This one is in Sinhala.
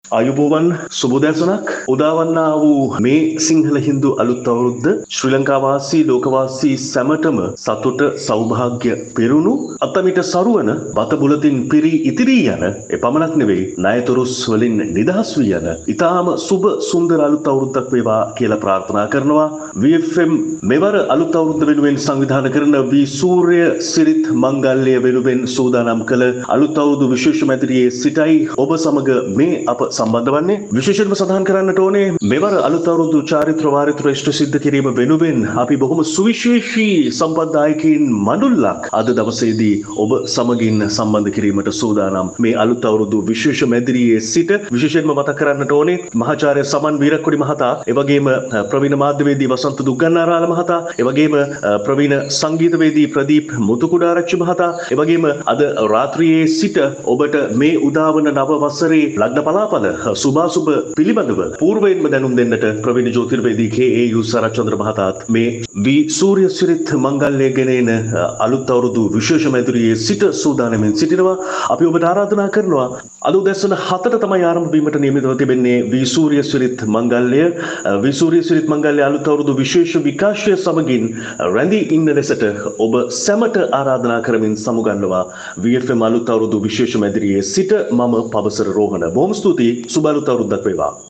ආයුබෝවන් සුබෝදෑසනක් උදාවන්නා වූ මේ සිංහල හින්දු අලුත් අවුරුද්ද ශ්‍රී ලංකාවාසී ලෝකවාසී සැමටම සතුට සෞභාග්‍ය පෙරුණු අතමිට සරුවන බත බුලතින් පිරී ඉතිරී යන එපමණක් නෙවෙයි ණයතොරුස් වලින් නිදහස් වී යන ඊටාම සුබ සුන්දර අලුත් අවුරුද්දක් වේවා කියලා ප්‍රාර්ථනා කරනවා VFM මෙවර අලුත් අවුරුද්ද වෙනුවෙන් සංවිධානය කරන වී සූර්ය සිරිත් මංගල්‍ය වෙනුවෙන් සූදානම් කළ අලුත් අවුරුදු විශේෂ මැදිරියේ සිටයි ඔබ සමග මේ අප සම්බන්ධ වන්නේ විශේෂයෙන්ම සඳහන් කරන්නට ඕනේ මෙවර අලුත් අවුරුදු චාරිත්‍ර වාරිත්‍ර ඉෂ්ට සිද්ධ කිරීම වෙනුවෙන් අපි බොහොම සුවිශේෂී සම්පත්දායකයින් මඬුල්ලක් අද දවසේදී ඔබ සමගින් සම්බන්ධ කිරීමට සූදානම් මේ අලුත් අවුරුදු විශේෂ මැදිරියේ සිට විශේෂයෙන්ම මතක් කරන්නට ඕනේ මහාචාර්ය සමන් වීරක්කොඩි මහතා එවැගේම ප්‍රවීණ මාධ්‍යවේදී වසන්ත දුග්ගන්නාරාල මහතා එවැගේම ප්‍රවීණ සංගීතවේදී ප්‍රදීප් මුතුකුඩාරච්චි මහතා එවැගේම අද රාත්‍රියේ සිට ඔබට මේ උදාවන නව වසරේ ලග්න පලාපල සුභාසුභ පිළිබඳව పూర్වයෙන්ම දැනුම් දෙන්නට ප්‍රවීණ ජ්‍යොතිර්වේදී KAU සරච්චන්ද්‍ර මහතාත් මේ වී සූර්ය සිරිත් මංගල්‍ය ගෙනෙන අලුත් අවුරුදු විශේෂ මැදිරියේ සිට සූදානම්ෙන් සිටිනවා අපි ඔබට ආරාධනා කරනවා අද උදැසන 7ට තමයි ආරම්භ වීමට නියමිතව තිබෙන්නේ වී සූර්ය සිරිත් මංගල්‍ය වී සූර්ය සිරිත් මංගල්‍ය අලුත් අවුරුදු විශේෂ විකාශය සමගින් රැඳී ඉන්න ලෙසට ඔබ සැමට ආරාධනා කරමින් සමුගන්නවා VFM අලුත් අවුරුදු විශේෂ මැදිරියේ සිට මම පබසර රෝහණ බොහොම ස්තුතියි සුබ අලුත් අවුරුද්දක් වේවා